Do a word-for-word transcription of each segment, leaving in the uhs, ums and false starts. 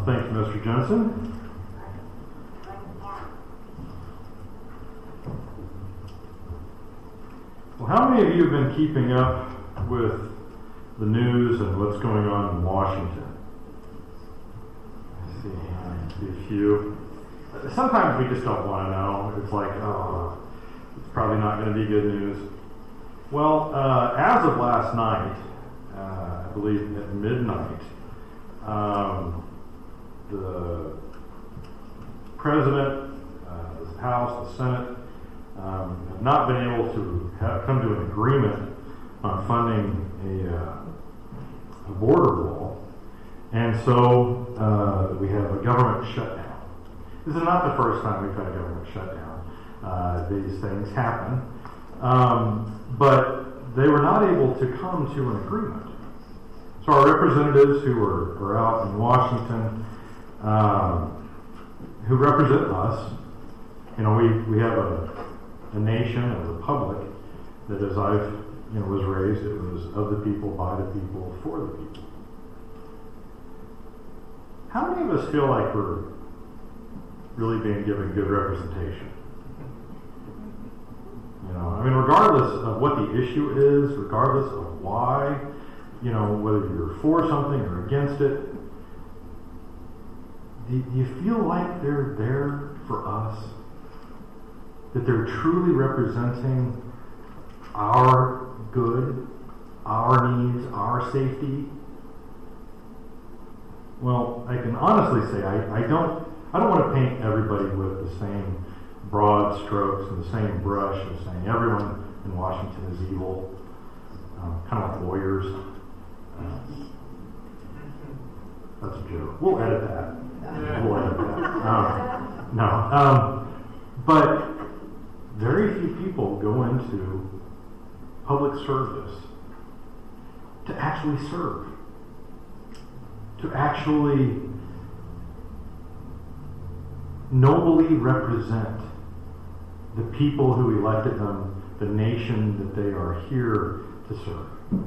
Well, thank you, Mister Jensen. Well, how many of you have been keeping up with the news and what's going on in Washington? I see, I see a few. Sometimes we just don't want to know. It's like, oh, it's probably not going to be good news. Well, uh, as of last night, uh, I believe at midnight, um, the President, uh, the House, the Senate, um, have not been able to have, come to an agreement on funding a, uh, a border wall, and so uh, we have a government shutdown. This is not the first time we've had a government shutdown. Uh, these things happen, um, but they were not able to come to an agreement. So our representatives who are, are out in Washington, um, who represent us, you know, we, we have a, a nation, a republic, that as I've, you know, was raised, it was of the people, by the people, for the people. How many of us feel like we're really being given good representation? You know, I mean, regardless of what the issue is, regardless of why, you know, whether you're for something or against it, do you feel like they're there for us? That they're truly representing our good, our needs, our safety? Well, I can honestly say I, I don't I don't want to paint everybody with the same broad strokes and the same brush of saying everyone in Washington is evil, um, kind of like lawyers. Uh, that's a joke. We'll edit that. We'll edit that. Um, no. Um, but very few people go into public service to actually serve, to actually nobly represent the people who elected them, the nation that they are here to serve.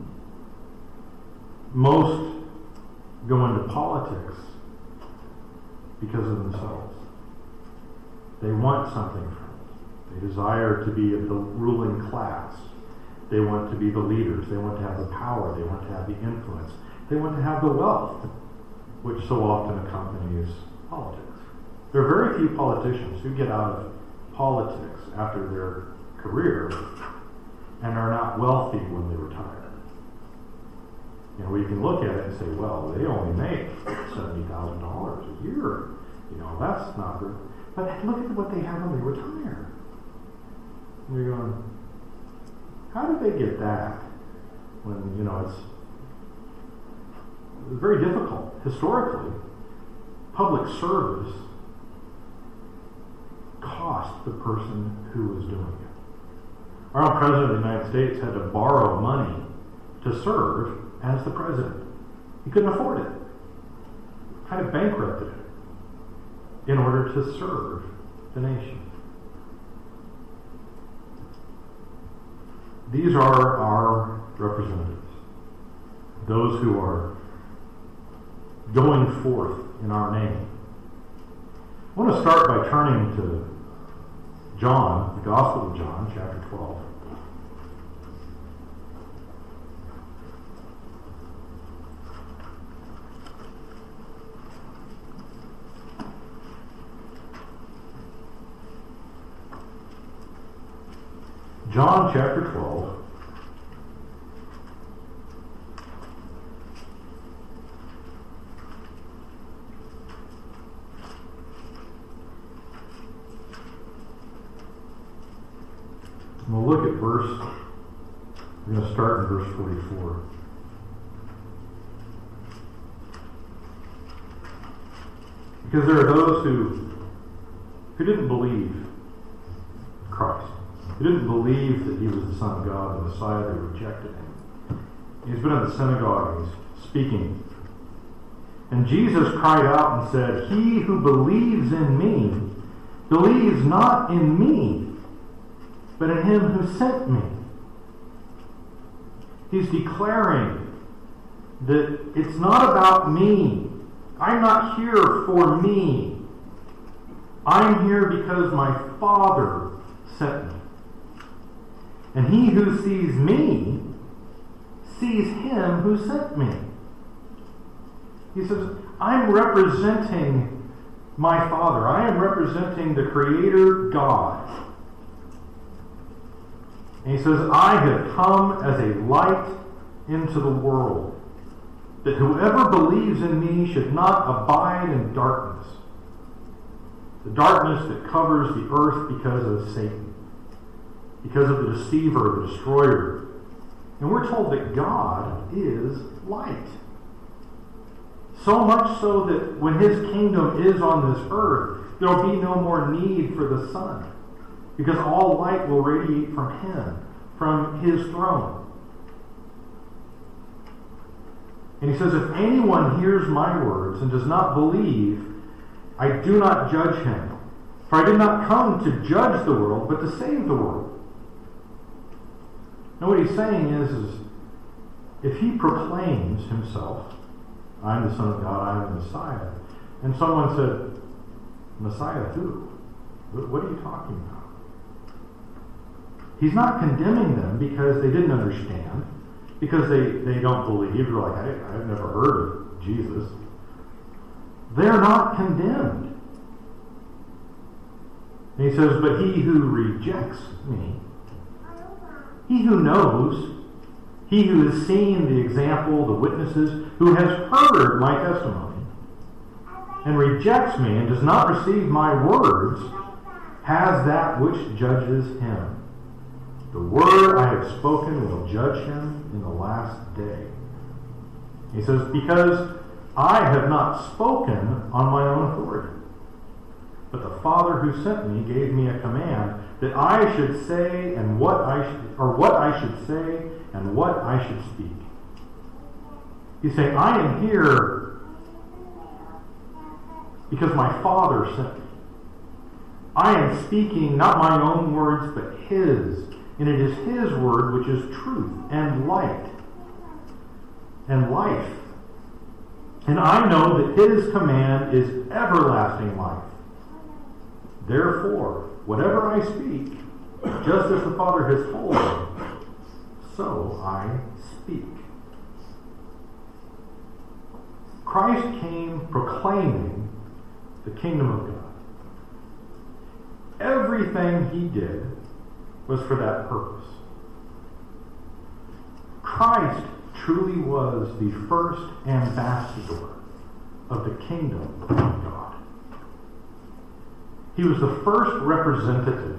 Most go into politics because of themselves. They want something from it. They desire to be of the ruling class. They want to be the leaders. They want to have the power. They want to have the influence. They want to have the wealth, which so often accompanies politics. There are very few politicians who get out of politics after their career and are not wealthy when they retire. You know, we can look at it and say, well, they only make seventy thousand dollars a year. You know, that's not good. But look at what they have when they retire. And you're going, how did they get that? When, you know, it's, it's very difficult. Historically, public service cost the person who was doing it. Our own President of the United States had to borrow money to serve as the president. He couldn't afford it. Kind of bankrupted it in order to serve the nation. These are our representatives, those who are going forth in our name. I want to start by turning to John, the Gospel of John, chapter twelve. John chapter twelve. We'll look at verse, we're going to start in verse forty-four. Because there are those who, who didn't believe Christ. Who didn't believe that he was the Son of God, the Messiah. They rejected him. He's been in the synagogue and he's speaking. And Jesus cried out and said, "He who believes in me believes not in me, but in him who sent me." He's declaring that it's not about me. I'm not here for me. I'm here because my Father sent me. And he who sees me sees him who sent me. He says, I'm representing my Father. I am representing the Creator God. And he says, I have come as a light into the world, that whoever believes in me should not abide in darkness. The darkness that covers the earth because of Satan, because of the deceiver, the destroyer. And we're told that God is light. So much so that when his kingdom is on this earth, there will be no more need for the sun, because all light will radiate from him, from his throne. And he says, if anyone hears my words and does not believe, I do not judge him. For I did not come to judge the world, but to save the world. Now what he's saying is, is if he proclaims himself, I'm the Son of God, I am the Messiah, and someone said, Messiah who? What are you talking about? He's not condemning them because they didn't understand, because they, they don't believe. They're like, I, I've never heard of Jesus. They're not condemned. And he says, but he who rejects me, he who knows, he who has seen the example, the witnesses, who has heard my testimony, and rejects me and does not receive my words, has that which judges him. The word I have spoken will judge him in the last day. He says, because I have not spoken on my own authority, but the Father who sent me gave me a command that I should say and what I should, or what I should say and what I should speak. He's saying, I am here because my Father sent me. I am speaking not my own words, but his. And it is his word which is truth and light and life. And I know that his command is everlasting life. Therefore, whatever I speak, just as the Father has told me, so I speak. Christ came proclaiming the kingdom of God. Everything he did was for that purpose. Christ truly was the first ambassador of the kingdom of God. He was the first representative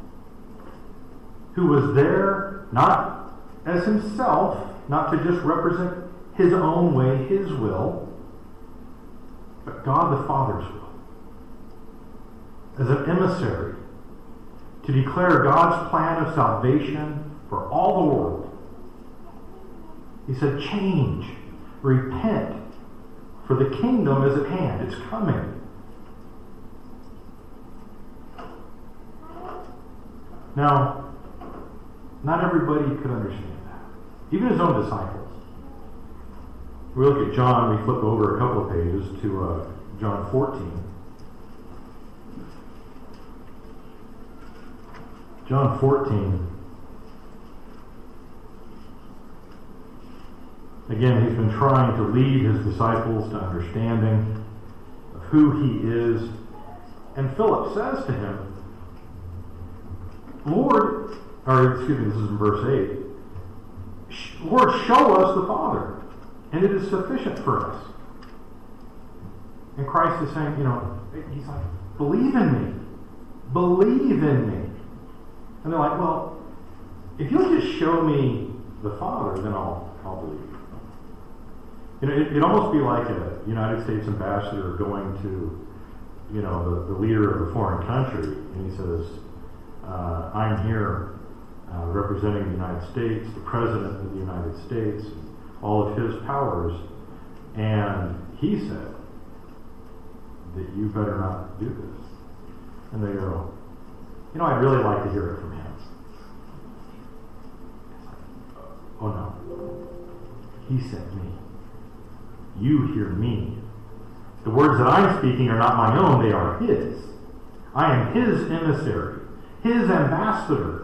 who was there not as himself, not to just represent his own way, his will, but God the Father's will. As an emissary to declare God's plan of salvation for all the world. He said, change, repent, for the kingdom is at hand. It's coming. Now, not everybody could understand that. Even his own disciples. We look at John, we flip over a couple of pages to uh, John fourteen. John fourteen. Again, he's been trying to lead his disciples to understanding of who he is. And Philip says to him, Lord, or excuse me, this is in verse eight. Lord, show us the Father, and it is sufficient for us. And Christ is saying, you know, he's like, believe in me. Believe in me. And they're like, well, if you'll just show me the Father, then I'll, I'll believe. You know, it, it'd almost be like a United States ambassador going to, you know, the, the leader of a foreign country, and he says, uh, I'm here uh, representing the United States, the President of the United States, all of his powers, and he said that you better not do this. And they go, you know, I'd really like to hear it from him. Oh no, he sent me. You hear me. The words that I'm speaking are not my own, they are his. I am his emissary, his ambassador.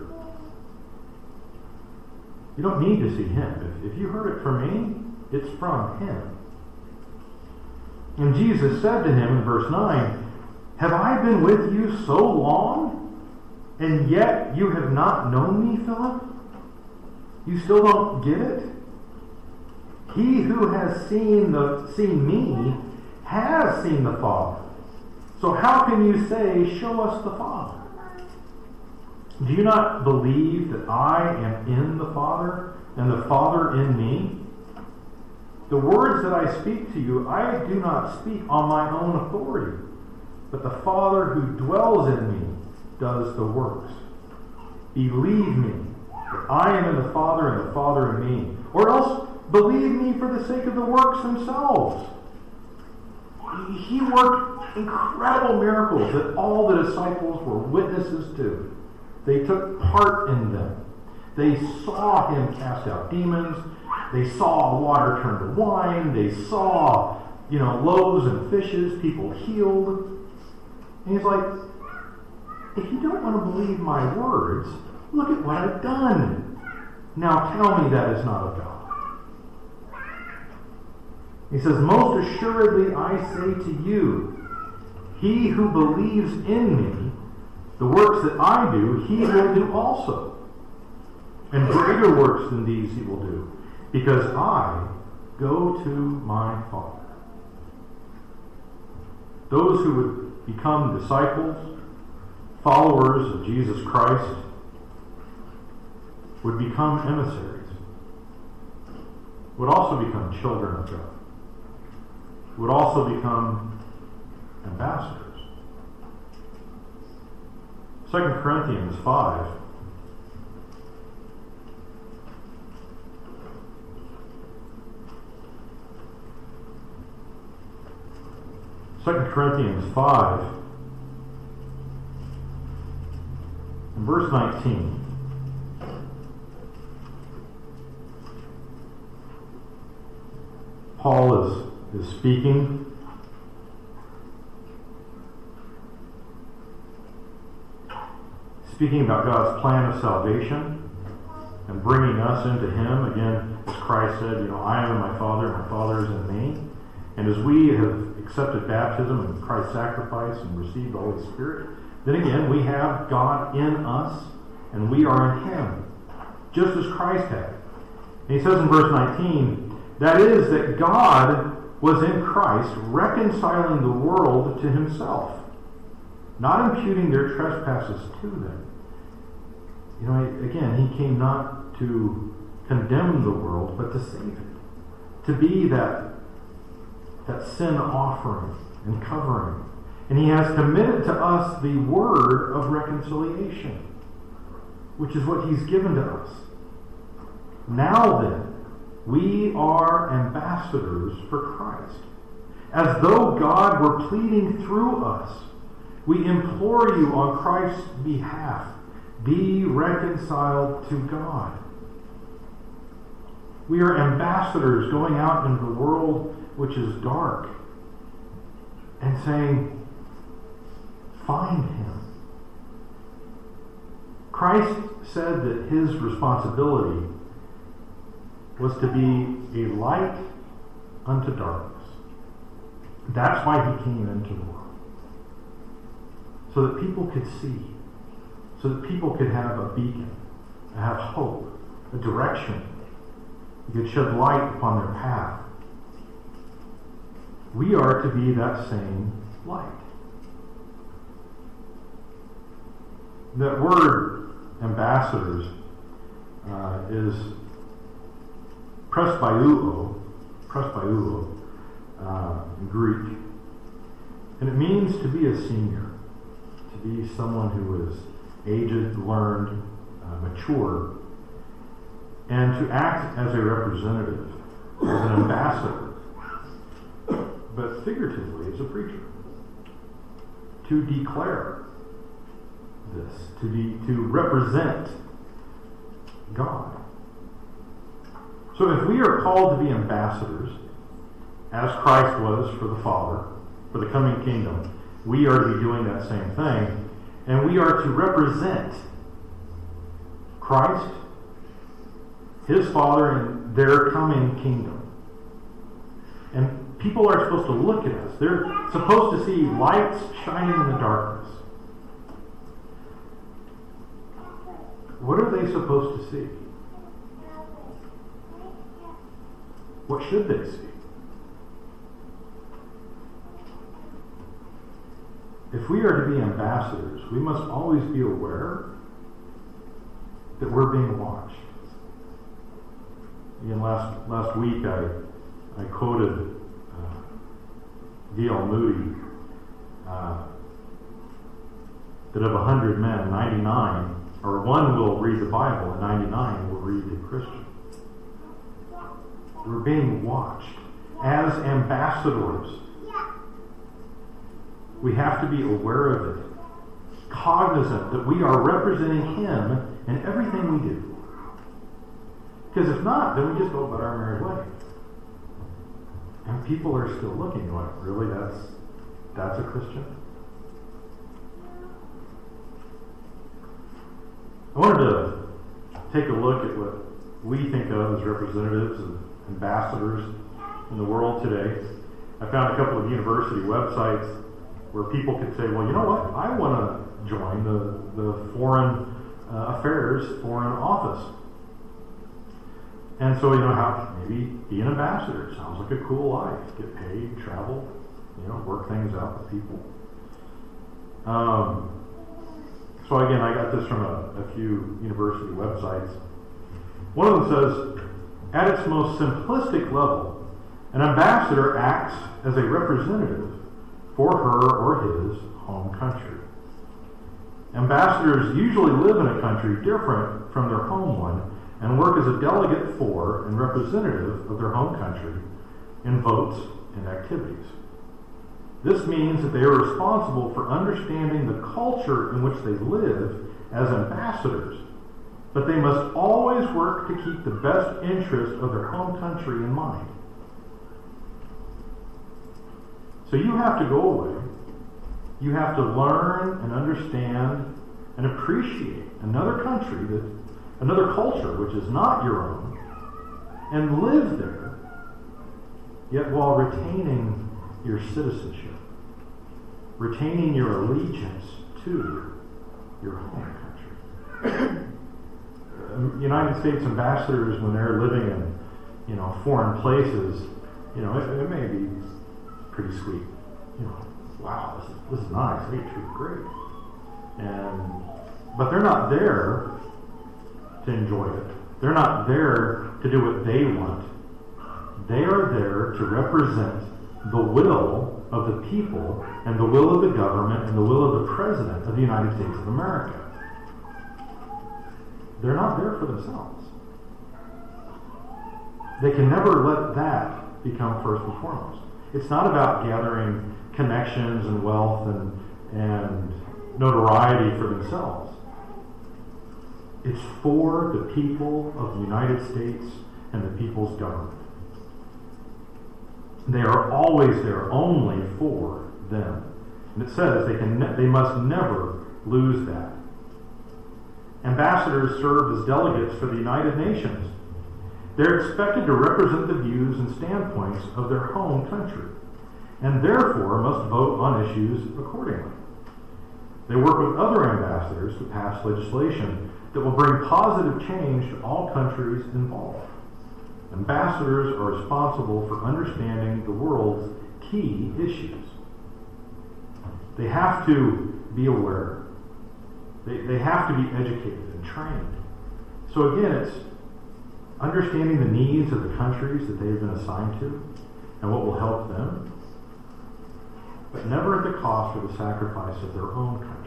You don't need to see him. If, if you heard it from me, it's from him. And Jesus said to him in verse nine, have I been with you so long, and yet you have not known me, Philip? You still don't get it? He who has seen the seen me has seen the Father. So how can you say, show us the Father? Do you not believe that I am in the Father, and the Father in me? The words that I speak to you, I do not speak on my own authority, but the Father who dwells in me does the works. Believe me that I am in the Father and the Father in me, or else believe me for the sake of the works themselves. He worked incredible miracles that all the disciples were witnesses to. They took part in them. They saw him cast out demons. They saw water turn to wine. They saw, you know, loaves and fishes, people healed. And he's like, if you don't want to believe my words, look at what I've done. Now tell me that is not of God. He says, most assuredly I say to you, he who believes in me, the works that I do, he will do also. And greater works than these he will do, because I go to my Father. Those who would become disciples, followers of Jesus Christ, would become emissaries, would also become children of God, would also become ambassadors. Second Corinthians five. Second Corinthians five, and verse nineteen. Paul is, is speaking. Speaking about God's plan of salvation and bringing us into him. Again, as Christ said, you know, I am in my Father, my Father is in me. And as we have accepted baptism and Christ's sacrifice and received the Holy Spirit, then again, we have God in us and we are in him, just as Christ had. And he says in verse nineteen, that is, that God was in Christ reconciling the world to himself, not imputing their trespasses to them. You know, again, he came not to condemn the world, but to save it. To be that, that sin offering and covering. And he has committed to us the word of reconciliation, which is what he's given to us. Now then, we are ambassadors for Christ. As though God were pleading through us, we implore you on Christ's behalf, be reconciled to God. We are ambassadors going out into the world which is dark and saying, find him. Christ said that his responsibility was to be a light unto darkness. That's why he came into the world. So that people could see. So that people could have a beacon, have hope, a direction. He could shed light upon their path. We are to be that same light. That word ambassadors uh, is presbyuo, presbyuo uh, in Greek, and it means to be a senior, to be someone who is aged, learned, uh, mature, and to act as a representative, as an ambassador, but figuratively as a preacher, to declare this, to be to represent God. So if we are called to be ambassadors, as Christ was for the Father, for the coming kingdom, we are to be doing that same thing. And we are to represent Christ, His Father, and their coming kingdom. And people are supposed to look at us. They're supposed to see lights shining in the darkness. What are they supposed to see? What should they see? If we are to be ambassadors, we must always be aware that we're being watched. Again, last last week I I quoted uh, D L Moody uh, that of a hundred men, ninety-nine or one will read the Bible and ninety-nine will read the Christian. We're being watched as ambassadors. We have to be aware of it, cognizant that we are representing Him in everything we do. Because if not, then we just go about our merry way. And people are still looking like, really, that's that's a Christian? I wanted to take a look at what we think of as representatives and ambassadors in the world today. I found a couple of university websites where people could say, well, you know what, I want to join the, the foreign uh, affairs, foreign office. And so, you know, how maybe be an ambassador. Sounds like a cool life. Get paid, travel, you know, work things out with people. Um, so again, I got this from a, a few university websites. One of them says, at its most simplistic level, an ambassador acts as a representative for her or his home country. Ambassadors usually live in a country different from their home one and work as a delegate for and representative of their home country in votes and activities. This means that they are responsible for understanding the culture in which they live as ambassadors, but they must always work to keep the best interest of their home country in mind. So you have to go away. You have to learn and understand and appreciate another country, that, another culture which is not your own, and live there, yet while retaining your citizenship, retaining your allegiance to your home country. United States ambassadors, when they're living in, you know, foreign places, you know, it, it may be pretty sweet. You know, wow, this is, this is nice. They treat great. And but they're not there to enjoy it. They're not there to do what they want. They are there to represent the will of the people and the will of the government and the will of the President of the United States of America. They're not there for themselves. They can never let that become first and foremost. It's not about gathering connections and wealth and, and notoriety for themselves. It's for the people of the United States and the people's government. They are always there only for them. And it says they can ne- they must never lose that. Ambassadors serve as delegates for the United Nations. They're expected to represent the views and standpoints of their home country, and therefore must vote on issues accordingly. They work with other ambassadors to pass legislation that will bring positive change to all countries involved. Ambassadors are responsible for understanding the world's key issues. They have to be aware. They, they have to be educated and trained. So again, it's understanding the needs of the countries that they've been assigned to and what will help them, but never at the cost or the sacrifice of their own country.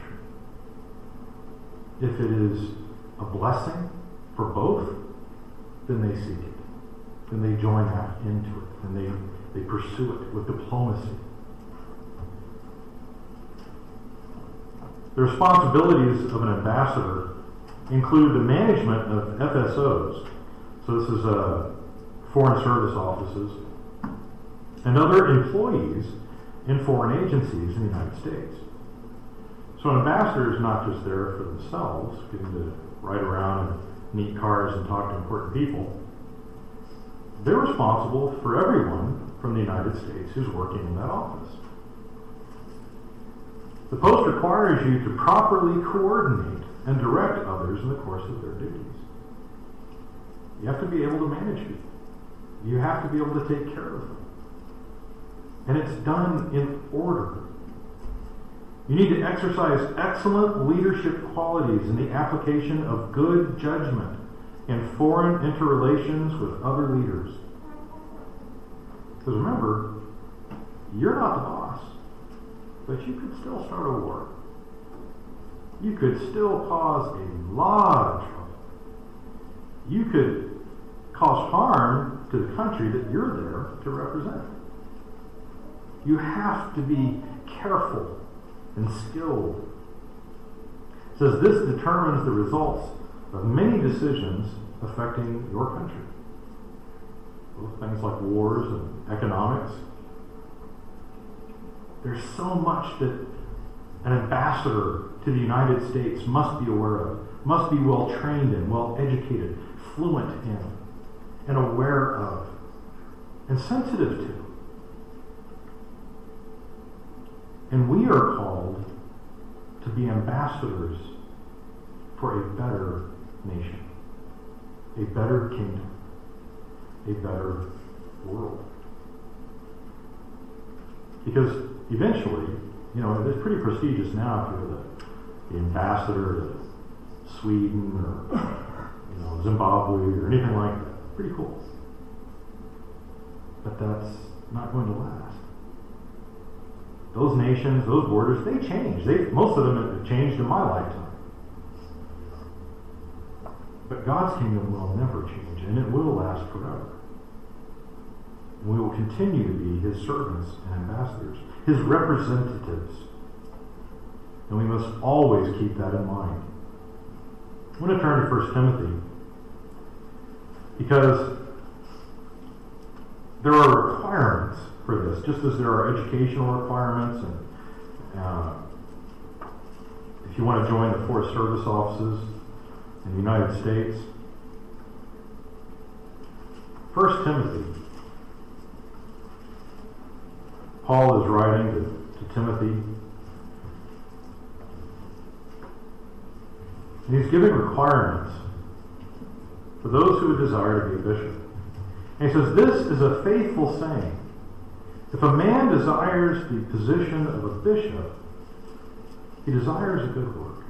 If it is a blessing for both, then they seek it. Then they join that into it. And they, they pursue it with diplomacy. The responsibilities of an ambassador include the management of F S Os. So this is uh, foreign service offices and other employees in foreign agencies in the United States. So an ambassador is not just there for themselves, getting to ride around in neat cars and talk to important people. They're responsible for everyone from the United States who's working in that office. The post requires you to properly coordinate and direct others in the course of their duties. You have to be able to manage people. You have to be able to take care of them. And it's done in order. You need to exercise excellent leadership qualities in the application of good judgment in foreign interrelations with other leaders. Because remember, you're not the boss, but you could still start a war. You could still cause a lot of trouble. You could cause harm to the country that you're there to represent. You have to be careful and skilled. It says this determines the results of many decisions affecting your country. Both things like wars and economics. There's so much that an ambassador to the United States must be aware of, must be well trained in, well educated, fluent in, and aware of, and sensitive to. And we are called to be ambassadors for a better nation, a better kingdom, a better world. Because eventually, you know, it's pretty prestigious now if you're the, the ambassador to Sweden or, you know, Zimbabwe or anything like that. Pretty cool. But that's not going to last. Those nations, those borders, they change. They, most of them have changed in my lifetime. But God's kingdom will never change, and it will last forever. And we will continue to be His servants and ambassadors, His representatives. And we must always keep that in mind. I'm going to turn to First Timothy, because there are requirements for this, just as there are educational requirements, and uh, if you want to join the Forest Service offices in the United States. First Timothy. Paul is writing to, to Timothy, and he's giving requirements for those who would desire to be a bishop. And he says, this is a faithful saying. If a man desires the position of a bishop, he desires a good work.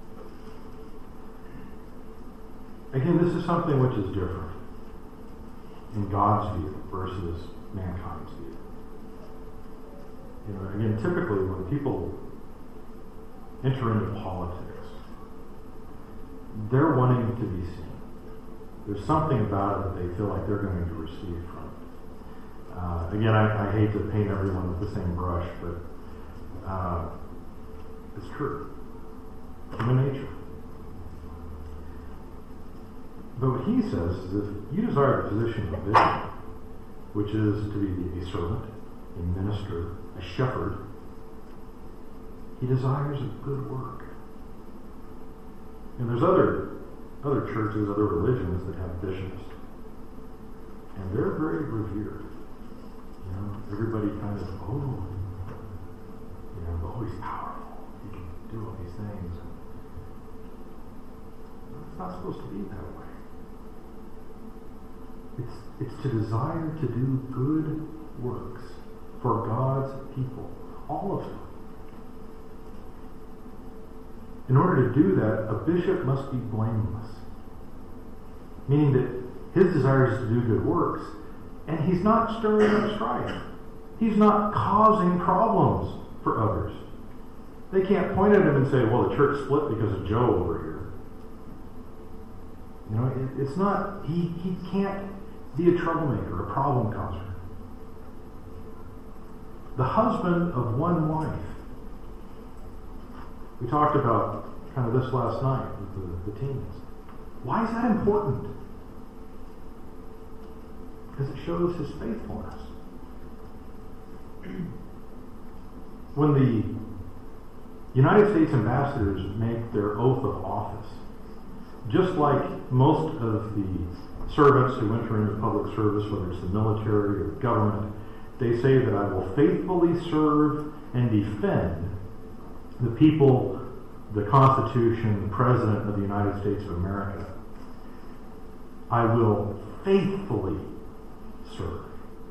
Again, this is something which is different in God's view versus mankind's view. You know, again, typically when people enter into politics, they're wanting to be seen. There's something about it that they feel like they're going to receive from it. Uh, again, I, I hate to paint everyone with the same brush, but uh, it's true. Human nature. But what he says is if you desire the position of bishop, which is to be a servant, a minister, a shepherd, he desires a good work. And there's other other churches, other religions that have bishops. And they're very revered. You know, everybody kind of, oh, you know, oh, he's powerful. He can do all these things. It's not supposed to be that way. It's, it's to desire to do good works for God's people. All of them. In order to do that, a bishop must be blameless. Meaning that his desire is to do good works, and he's not stirring up strife. He's not causing problems for others. They can't point at him and say, well, the church split because of Joe over here. You know, it, it's not, he, he can't be a troublemaker, a problem causer. The husband of one wife. We talked about kind of this last night with the, the teens. Why is that important? Because it shows his faithfulness. when the United States ambassadors make their oath of office, just like most of the servants who enter into public service, whether it's the military or government, they say that I will faithfully serve and defend the people, the Constitution, the President of the United States of America. I will faithfully serve.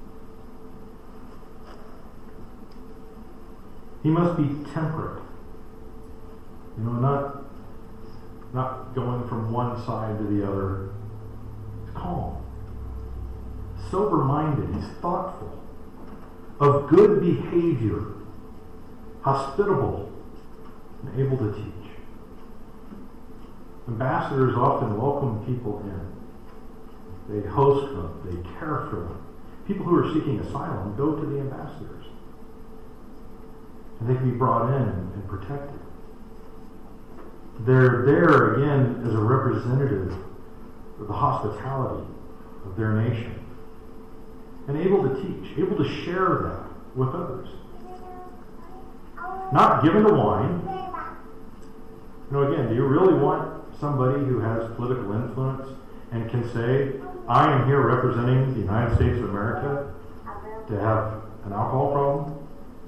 He must be temperate. You know, not, not going from one side to the other. He's calm. Sober-minded. He's thoughtful. Of good behavior. Hospitable. And able to teach. Ambassadors often welcome people in. They host them. They care for them. People who are seeking asylum go to the ambassadors. And they can be brought in and, and protected. They're there, again, as a representative of the hospitality of their nation. And able to teach, able to share that with others. Not given to wine. You know, again, do you really want somebody who has political influence and can say, I am here representing the United States of America, to have an alcohol problem?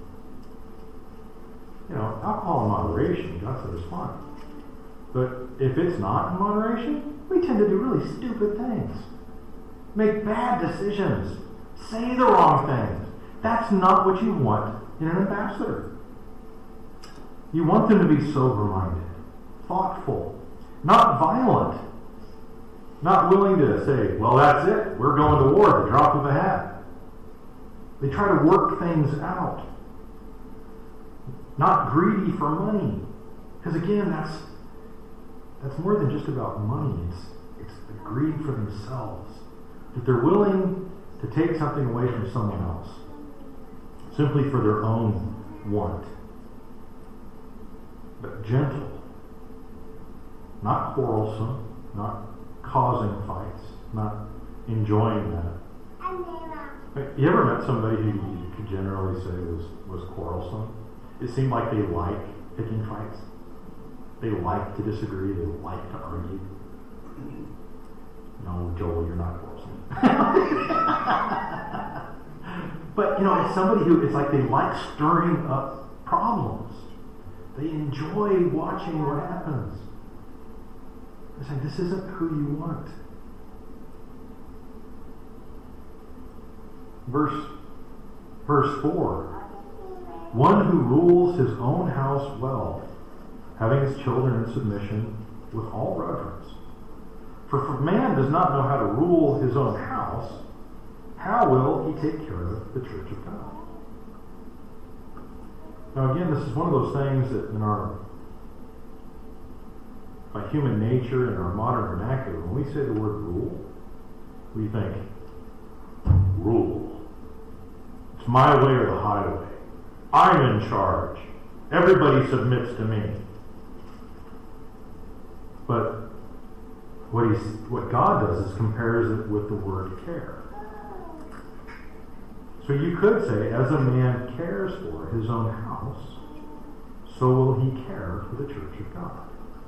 You know, alcohol in moderation, God said, is fine. But if it's not in moderation, we tend to do really stupid things. Make bad decisions. Say the wrong things. That's not what you want in an ambassador. You want them to be sober-minded, thoughtful, not violent, not willing to say, well, that's it, we're going to war at the drop of a hat. They try to work things out. Not greedy for money. Because again, that's that's more than just about money. It's, it's the greed for themselves. That they're willing to take something away from someone else. Simply for their own want. But gentle. Not quarrelsome. Not causing fights. Not enjoying that. You ever met somebody who you could generally say was, was quarrelsome? It seemed like they like picking fights. They like to disagree. They like to argue. No, Joel, you're not quarrelsome. But, you know, it's somebody who, it's like they like stirring up problems. They enjoy watching what happens. It's like, this isn't who you want. Verse, verse four. One who rules his own house well, having his children in submission with all reverence. For if a man does not know how to rule his own house, how will he take care of the church of God? Now again, this is one of those things that in our, by human nature and our modern vernacular, when we say the word rule, we think, rule. It's my way or the highway. I'm in charge. Everybody submits to me. But what he's, what God does is compares it with the word care. So you could say, as a man cares for his own house, so will he care for the church of God.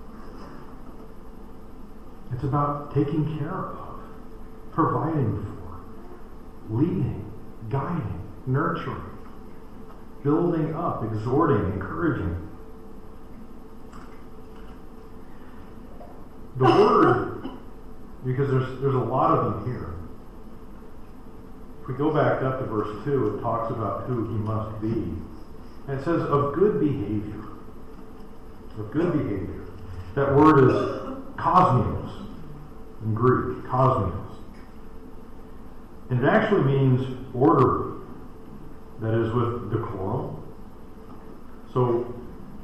It's about taking care of, providing for, leading, guiding, nurturing, building up, exhorting, encouraging. The word, because there's there's a lot of them here. If we go back up to verse two, it talks about who he must be. And it says, of good behavior. Of good behavior. That word is cosmos in Greek. Cosmos. And it actually means orderly. That is with decorum. So,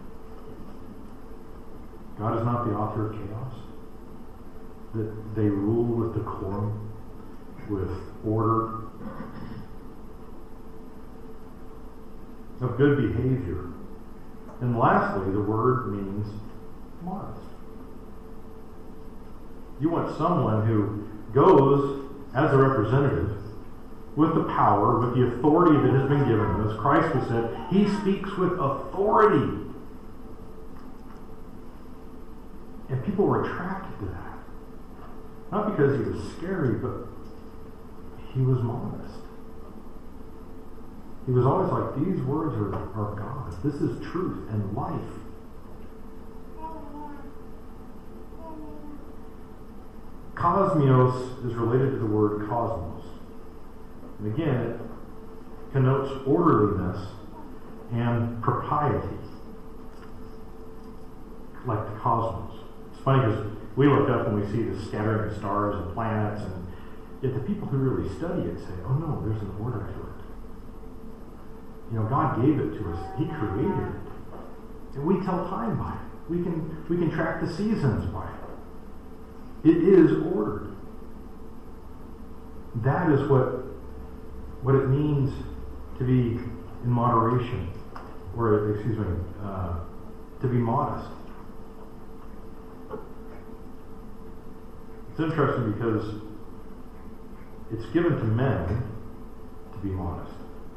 God is not the author of chaos. That they rule with decorum, with order, of good behavior. And lastly, the word means modest. You want someone who goes as a representative with the power, with the authority that has been given him. As Christ has said, he speaks with authority. And people were attracted to that. Not because he was scary, but he was modest. He was always like, these words are, are God. This is truth and life. Cosmos is related to the word cosmos. And again, it connotes orderliness and propriety, like the cosmos. It's funny because we look up and we see the scattering of stars and planets, and yet the people who really study it say, oh no, there's an order to it. You know, God gave it to us. He created it. And we tell time by it. We can, we can track the seasons by it. It is ordered. That is what, what it means to be in moderation, or excuse me, uh, to be modest. It's interesting because it's given to men to be modest.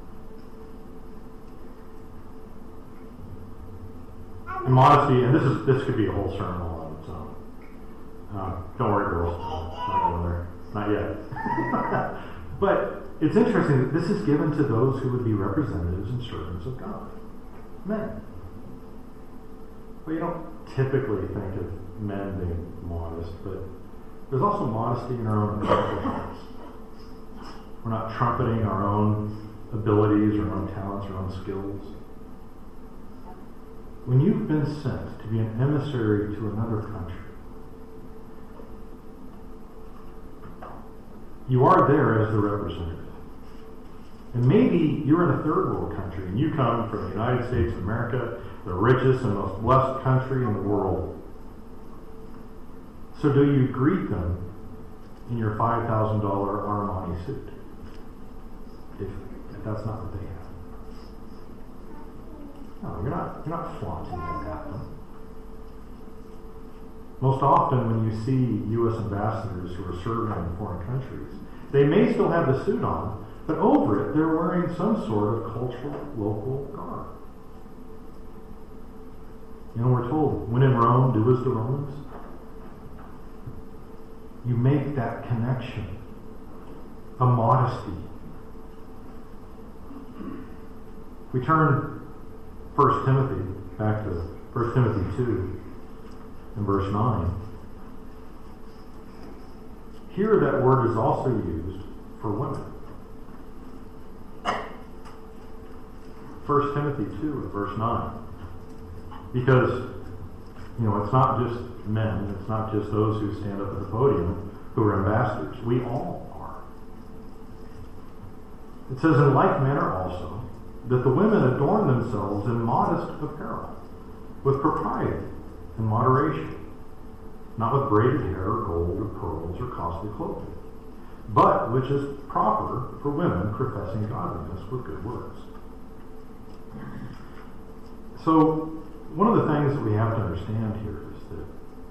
And modesty, and this is this could be a whole sermon all on its own. Uh, don't worry, girls. Not going there. Not yet. But it's interesting that this is given to those who would be representatives and servants of God. Men. Well, you don't typically think of men being modest, but there's also modesty in our own accomplishments. We're not trumpeting our own abilities, our own talents, our own skills. When you've been sent to be an emissary to another country, you are there as the representative. And maybe you're in a third world country and you come from the United States of America, the richest and most blessed country in the world. So do you greet them in your five thousand dollars Armani suit? If, if that's not what they have. No, you're not, you're not flaunting that at them. Most often when you see U S ambassadors who are serving in foreign countries, they may still have the suit on, but over it they're wearing some sort of cultural, local garb. You know, we're told, when in Rome, do as the Romans. You make that connection, a modesty. We turn First Timothy, back to First Timothy two, and verse nine. Here that word is also used for women. First Timothy two, and verse nine. Because, you know, it's not just men, it's not just those who stand up at the podium who are ambassadors. We all are. It says, in like manner also, that the women adorn themselves in modest apparel, with propriety and moderation, not with braided hair or gold or pearls or costly clothing, but which is proper for women professing godliness with good works. So, one of the things that we have to understand here is that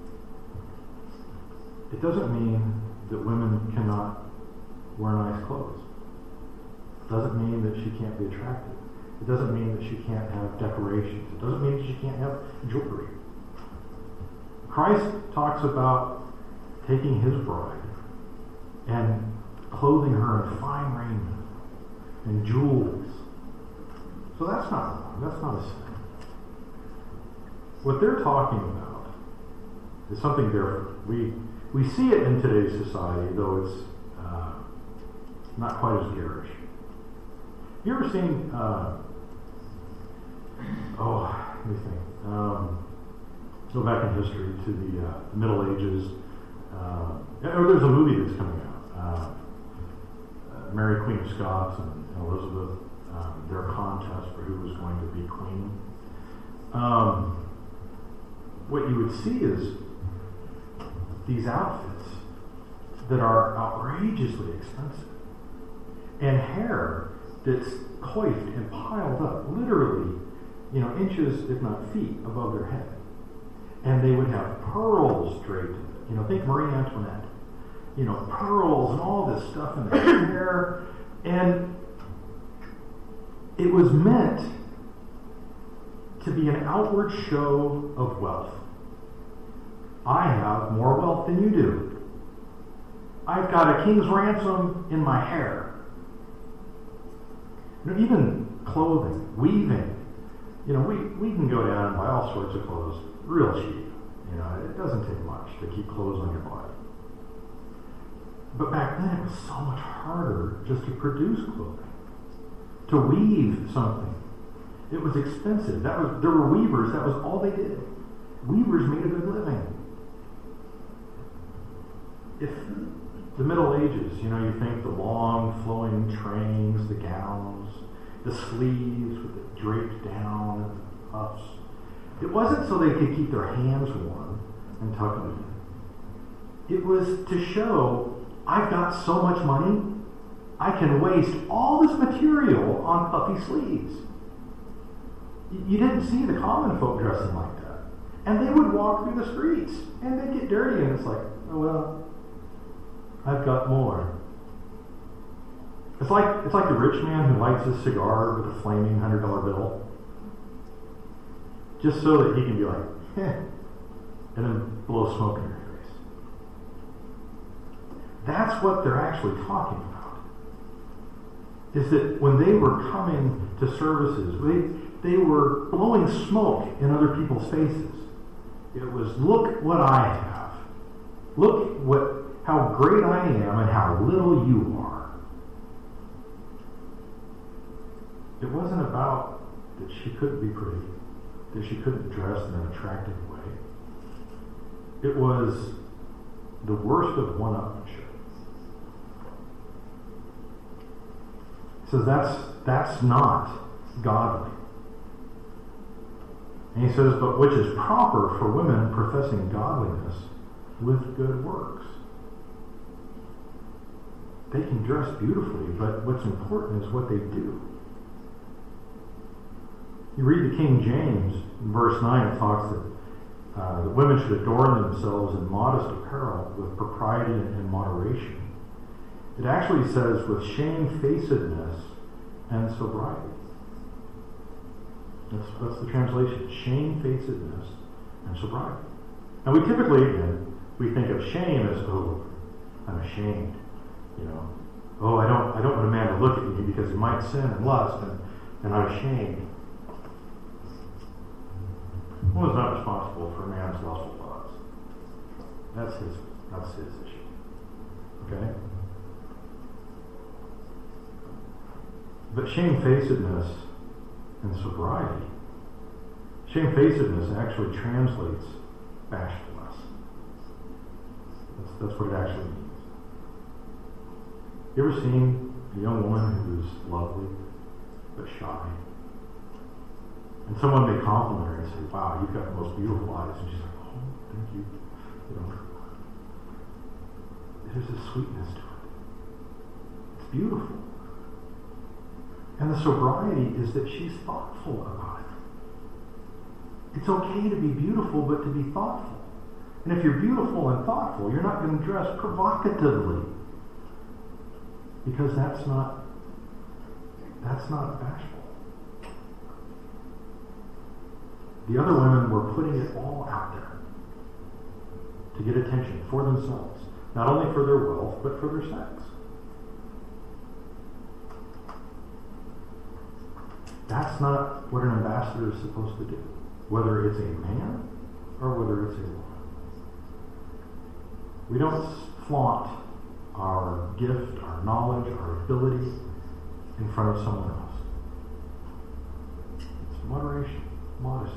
it doesn't mean that women cannot wear nice clothes. It doesn't mean that she can't be attractive. It doesn't mean that she can't have decorations. It doesn't mean that she can't have jewelry. Christ talks about taking his bride and clothing her in fine raiment and jewels. So that's not wrong. That's not a sin. What they're talking about is something different. We we see it in today's society, though it's uh, not quite as garish. You ever seen, uh, oh, let me think, um, go back in history to the uh, Middle Ages. Uh, or there's a movie that's coming out, uh, uh, Mary Queen of Scots and, and Elizabeth, um, their contest for who was going to be queen. Um, what you would see is these outfits that are outrageously expensive, and hair that's coiffed and piled up, literally, you know, inches, if not feet, above their head. And they would have pearls draped in it. You know, think Marie Antoinette. You know, pearls and all this stuff in their hair. And it was meant to be an outward show of wealth. I have more wealth than you do. I've got a king's ransom in my hair. You know, even clothing, weaving. You know, we, we can go down and buy all sorts of clothes real cheap. You know, it doesn't take much to keep clothes on your body. But back then it was so much harder just to produce clothing. To weave something. It was expensive. That was there were weavers, that was all they did. Weavers made a good living. If the Middle Ages, you know, you think the long flowing trains, the gowns, the sleeves with it draped down and the puffs. It wasn't so they could keep their hands warm and tuck them in. It was to show, I've got so much money, I can waste all this material on puffy sleeves. You didn't see the common folk dressing like that. And they would walk through the streets and they'd get dirty and it's like, oh well, I've got more. It's like it's like the rich man who lights his cigar with a flaming hundred dollar bill. Just so that he can be like, eh, and then blow smoke in your face. That's what they're actually talking about. Is that when they were coming to services, they, they were blowing smoke in other people's faces. It was, look what I have. Look what how great I am and how little you are. It wasn't about that she couldn't be pretty, that she couldn't dress in an attractive way. It was the worst of one-upmanship. He says that's that's not godly. And he says, but which is proper for women professing godliness with good works. They can dress beautifully, but what's important is what they do. You read the King James, in verse nine, it talks that, uh, that women should adorn themselves in modest apparel with propriety and moderation. It actually says with shamefacedness and sobriety. That's, that's the translation, shamefacedness and sobriety. And we typically, again, we think of shame as, oh, I'm ashamed. You know, oh, I don't, I don't want a man to look at me because he might sin and lust, and, and I'm ashamed. Woman's not responsible for a man's lustful thoughts. That's his, that's his issue. Okay? But shamefacedness and sobriety, shamefacedness actually translates bashfulness. That's, that's what it actually means. You ever seen a young woman who's lovely but shy? And someone may compliment her and say, wow, you've got the most beautiful eyes. And she's like, oh, thank you. You know, there's a sweetness to it. It's beautiful. And the sobriety is that she's thoughtful about it. It's okay to be beautiful, but to be thoughtful. And if you're beautiful and thoughtful, you're not going to dress provocatively. Because that's not that's not bashful. The other women were putting it all out there to get attention for themselves. Not only for their wealth, but for their sex. That's not what an ambassador is supposed to do. Whether it's a man or whether it's a woman. We don't flaunt our gift, our knowledge, our ability in front of someone else. It's moderation, modesty.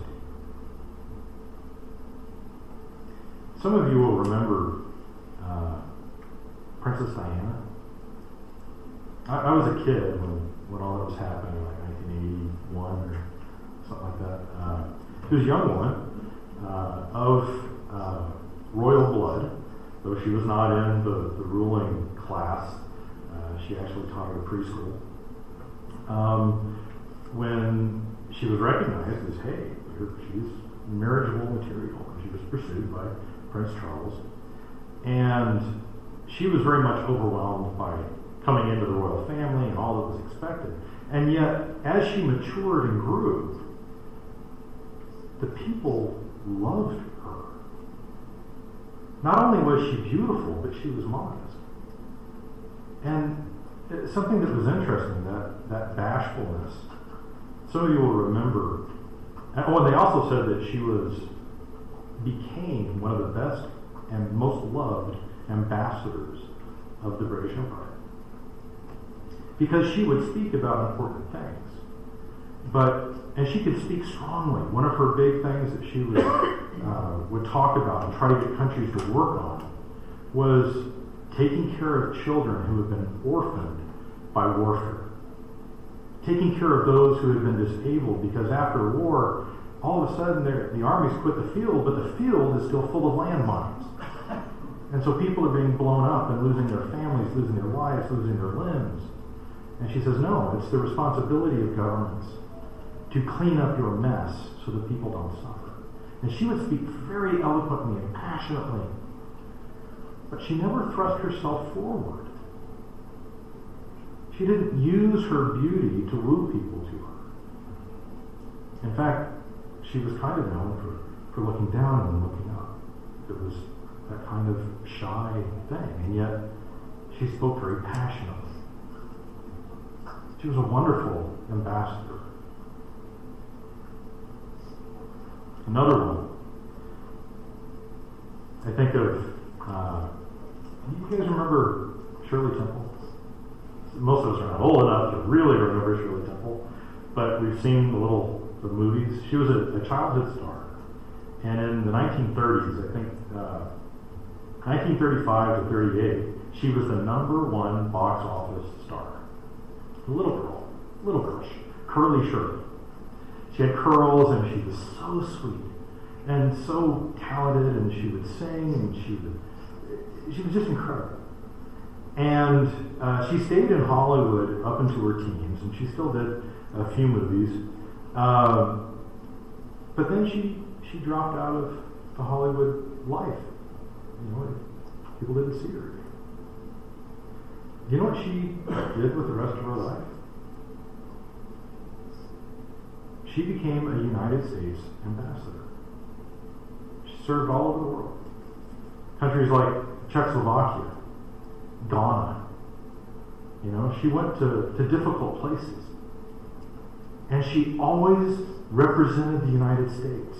Some of you will remember uh, Princess Diana. I, I was a kid when, when all that was happening, like nineteen eighty-one or something like that. Uh, she was a young woman uh, of uh, royal blood. Though she was not in the, the ruling class, uh, she actually taught at a preschool. Um, when she was recognized as, hey, she's marriageable material, and she was pursued by Prince Charles. And she was very much overwhelmed by coming into the royal family and all that was expected. And yet, as she matured and grew, the people loved her. Not only was she beautiful, but she was modest. And something that was interesting, that, that bashfulness, some of you will remember. Oh, and they also said that she was became one of the best and most loved ambassadors of the British Empire. Because she would speak about important things. But, and she could speak strongly. One of her big things that she would, uh, would talk about and try to get countries to work on was taking care of children who had been orphaned by warfare. Taking care of those who had been disabled, because after war, all of a sudden the armies quit the field, but the field is still full of landmines. And so people are being blown up and losing their families, losing their lives, losing their limbs. And she says, no, it's the responsibility of governments to clean up your mess so that people don't suffer. And she would speak very eloquently and passionately, but she never thrust herself forward. She didn't use her beauty to woo people to her. In fact, she was kind of known for, for looking down and looking up. It was that kind of shy thing, and yet she spoke very passionately. She was a wonderful ambassador. Another one. I think of, uh, you guys remember Shirley Temple? Most of us are not old enough to really remember Shirley Temple, but we've seen the little the movies. She was a, a childhood star. And in the nineteen thirties, I think, uh, nineteen thirty-five to thirty-eight, she was the number one box office star. A little girl, little girl, Curly Shirley. She had curls, and she was so sweet and so talented, and she would sing, and she would, she was just incredible. And uh, she stayed in Hollywood up into her teens, and she still did a few movies. Uh, but then she she dropped out of the Hollywood life. You know, people didn't see her. You know what she did with the rest of her life? She became a United States ambassador. She served all over the world. Countries like Czechoslovakia, Ghana. You know, she went to, to difficult places. And she always represented the United States.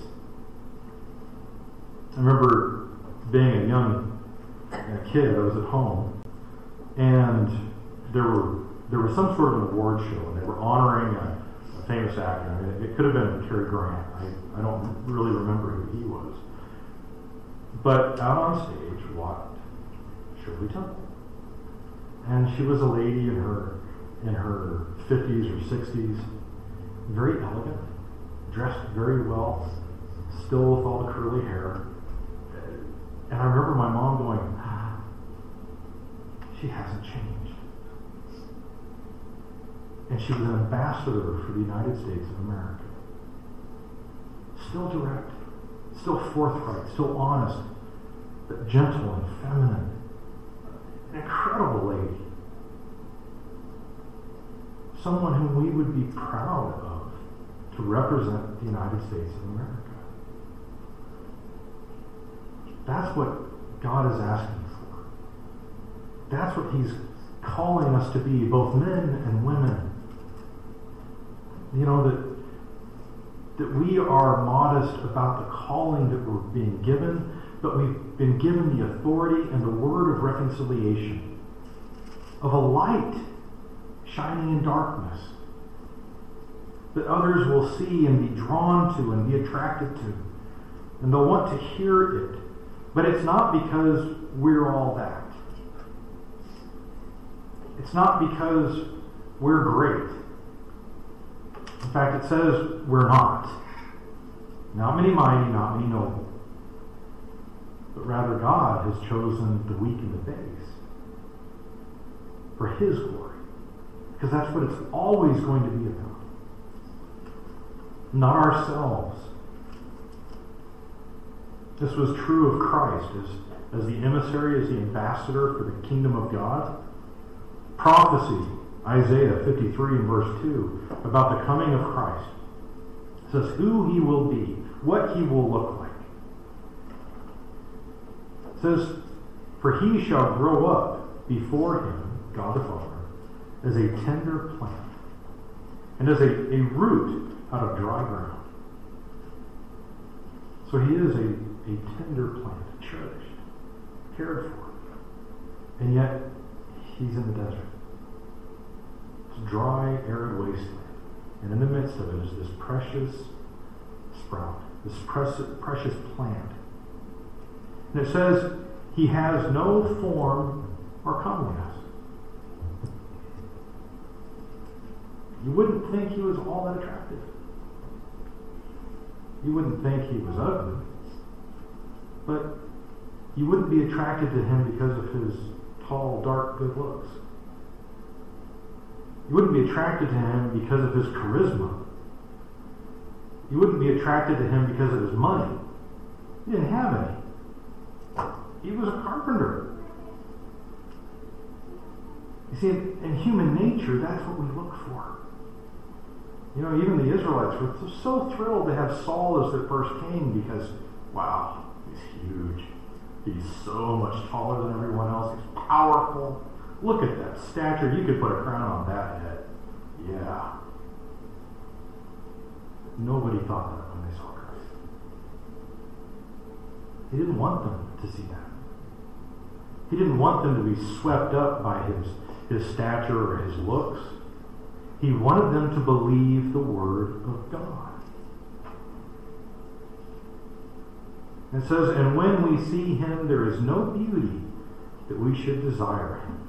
I remember being a young a kid, I was at home, and there were there was some sort of an award show, and they were honoring a, a famous actor. I mean, it could have been Cary Grant. I, I don't really remember who he was. But out on stage walked Shirley Temple. And she was a lady in her in her fifties or sixties, very elegant, dressed very well, still with all the curly hair. And I remember my mom going, ah, she hasn't changed. And she was an ambassador for the United States of America. Still direct, still forthright, still honest, but gentle and feminine. An incredible lady. Someone whom we would be proud of to represent the United States of America. That's what God is asking for. That's what He's calling us to be, both men and women. You know, that that we are modest about the calling that we're being given, but we've been given the authority and the word of reconciliation, of a light shining in darkness, that others will see and be drawn to and be attracted to, and they'll want to hear it. But it's not because we're all that. It's not because we're great. In fact, it says we're not. Not many mighty, not many noble. But rather God has chosen the weak and the base for His glory. Because that's what it's always going to be about. Not ourselves. This was true of Christ as, as the emissary, as the ambassador for the kingdom of God. prophecy, Isaiah fifty-three and verse two, about the coming of Christ. It says who he will be, what he will look like. It says, for he shall grow up before him, God the Father, as a tender plant, and as a, a root out of dry ground. So he is a, a tender plant, cherished, cared for. And yet, he's in the desert. It's a dry, arid wasteland. And in the midst of it is this precious sprout, this precious, precious plant. And it says, he has no form or comeliness. You wouldn't think he was all that attractive. You wouldn't think he was ugly. But you wouldn't be attracted to him because of his tall, dark, good looks. You wouldn't be attracted to him because of his charisma. You wouldn't be attracted to him because of his money. He didn't have any. He was a carpenter. You see, in, in human nature, that's what we look for. You know, even the Israelites were so thrilled to have Saul as their first king because, wow, he's huge. He's so much taller than everyone else. He's powerful. Look at that stature. You could put a crown on that head. Yeah. Nobody thought that when they saw Christ. He didn't want them to see that. He didn't want them to be swept up by his, his stature or his looks. He wanted them to believe the Word of God. It says, and when we see him, there is no beauty that we should desire him.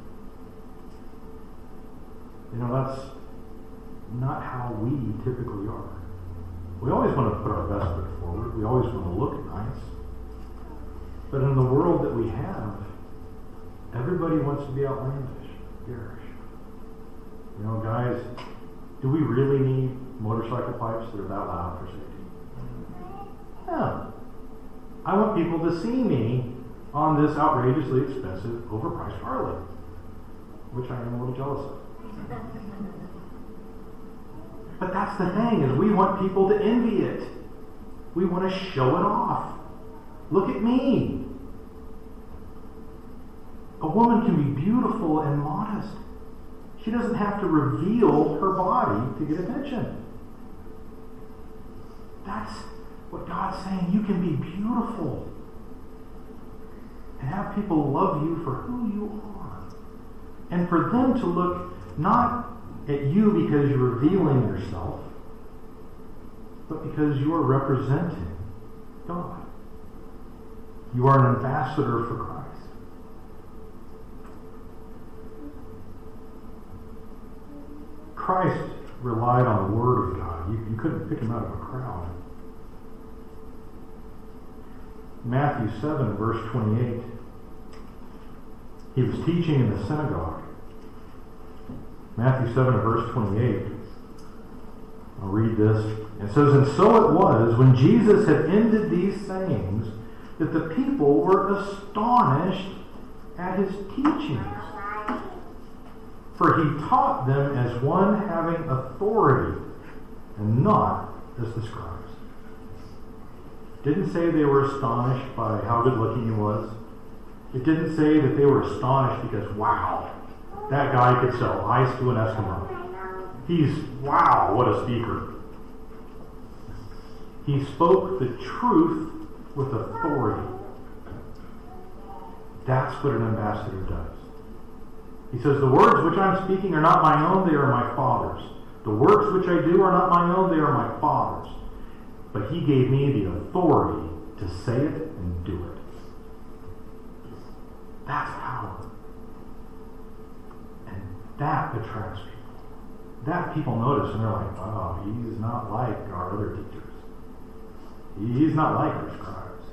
You know, that's not how we typically are. We always want to put our best foot forward. We always want to look nice. But in the world that we have, everybody wants to be outlandish, garish. You know, guys, do we really need motorcycle pipes that are that loud for safety? No. I want people to see me on this outrageously expensive, overpriced Harley, which I am a little jealous of. But that's the thing, is we want people to envy it. We want to show it off. Look at me. A woman can be beautiful and modest. She doesn't have to reveal her body to get attention. That's what God's saying. You can be beautiful and have people love you for who you are. And for them to look not at you because you're revealing yourself, but because you are representing God. You are an ambassador for Christ. Christ relied on the Word of God. You, you couldn't pick him out of a crowd. Matthew seven, verse twenty-eight. He was teaching in the synagogue. Matthew seven, verse twenty-eight. I'll read this. It says, and so it was, when Jesus had ended these sayings, that the people were astonished at his teachings. For he taught them as one having authority, and not as the scribes. Didn't say they were astonished by how good looking he was. It didn't say that they were astonished because, wow, that guy could sell ice to an Eskimo. He's, wow, what a speaker. He spoke the truth with authority. That's what an ambassador does. He says, the words which I'm speaking are not my own, they are my Father's. The works which I do are not my own, they are my Father's. But he gave me the authority to say it and do it. That's power. And that attracts people. That people notice and they're like, wow, he's not like our other teachers. He's not like our scribes.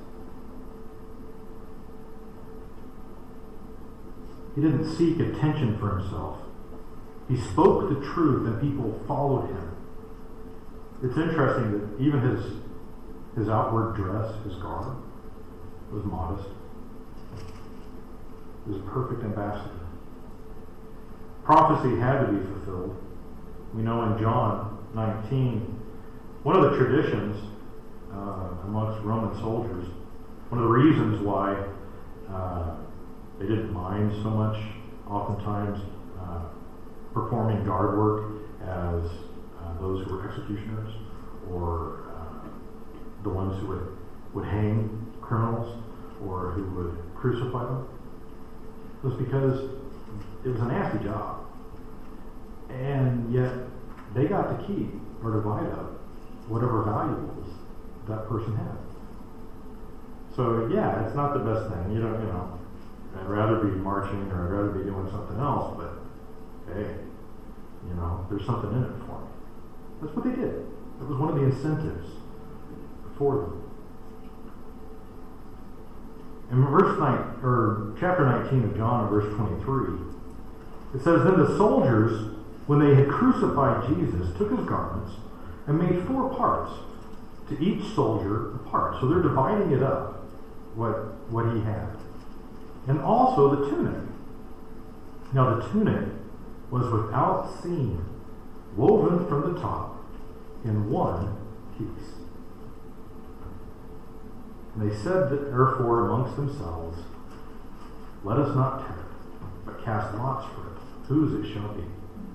He didn't seek attention for himself. He spoke the truth and people followed him. It's interesting that even his his outward dress, his garb, was modest. He was a perfect ambassador. prophecy had to be fulfilled. We know in John nineteen, one of the traditions uh, amongst Roman soldiers, one of the reasons why uh, they didn't mind so much, oftentimes, uh, performing guard work as uh, those who were executioners or uh, the ones who would, would hang criminals or who would crucify them, was because it was a nasty job. And yet they got to keep or divide up whatever valuables that person had. So yeah, it's not the best thing. You don't, you know, I'd rather be marching or I'd rather be doing something else, but hey, you know, there's something in it for me. That's what they did. That was one of the incentives for them. In verse nine, or chapter nineteen of John, verse twenty-three, it says, "Then the soldiers, when they had crucified Jesus, took his garments and made four parts, to each soldier a part." So they're dividing it up, what what he had, and also the tunic. Now the tunic was without seam, woven from the top in one piece. And they said that therefore amongst themselves, "Let us not tear it, but cast lots for it, whose it shall be."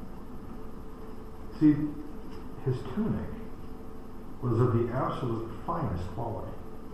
See, his tunic was of the absolute finest quality.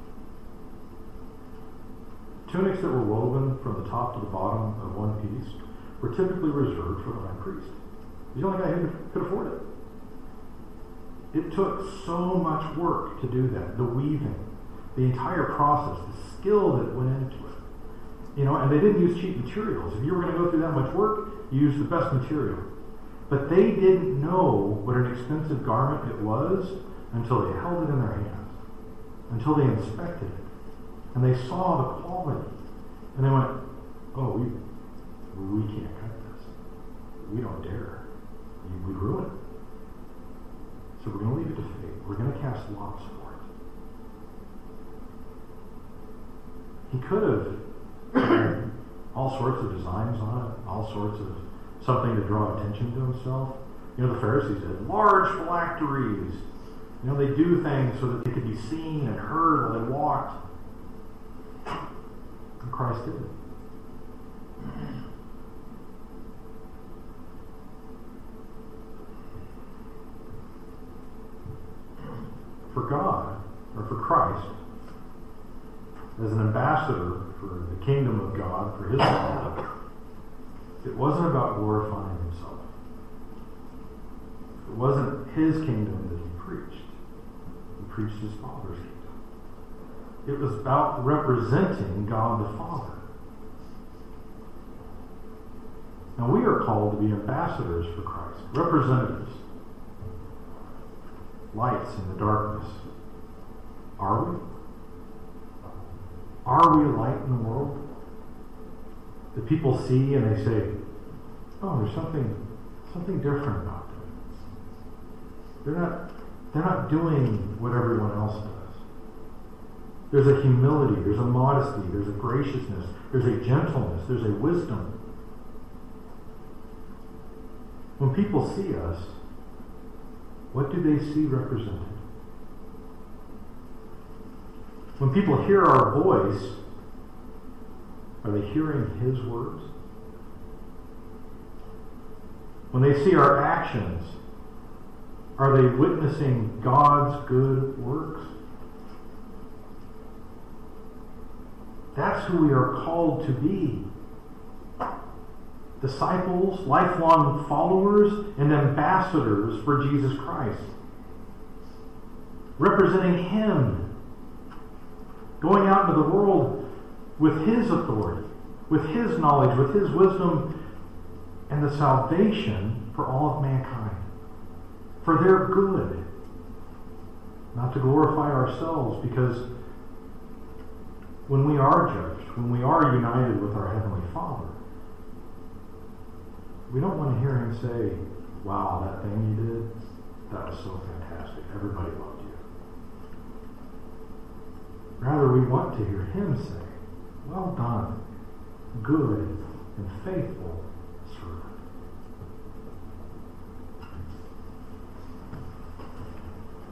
Tunics that were woven from the top to the bottom of one piece were typically reserved for the high priest. The only guy who could afford it. It took so much work to do that. The weaving, the entire process, the skill that went into it. You know, and they didn't use cheap materials. If you were going to go through that much work, you used the best material. But they didn't know what an expensive garment it was until they held it in their hands, until they inspected it, and they saw the quality, and they went, "Oh, we we can't cut this. We don't dare. We ruin it. So we're going to leave it to fate. We're going to cast lots for it." He could have had all sorts of designs on it, all sorts of something to draw attention to himself. You know, the Pharisees did large phylacteries. You know, they do things so that they could be seen and heard while they walked. And Christ didn't. For God, or for Christ, as an ambassador for the kingdom of God, for his kingdom, it wasn't about glorifying himself. It wasn't his kingdom that he preached. He preached his Father's kingdom. It was about representing God the Father. Now we are called to be ambassadors for Christ, representatives, lights in the darkness. Are we? Are we a light in the world that people see and they say, "Oh, there's something something different about them. They're not they're not doing what everyone else does." There's a humility, there's a modesty, there's a graciousness, there's a gentleness, there's a wisdom. When people see us, what do they see represented? When people hear our voice, are they hearing his words? When they see our actions, are they witnessing God's good works? That's who we are called to be. Disciples, lifelong followers, and ambassadors for Jesus Christ. Representing him. Going out into the world with his authority, with his knowledge, with his wisdom, and the salvation for all of mankind. For their good. Not to glorify ourselves, because when we are judged, when we are united with our Heavenly Father, we don't want to hear him say, "Wow, that thing you did, that was so fantastic. Everybody loved you." Rather, we want to hear him say, "Well done, good and faithful servant."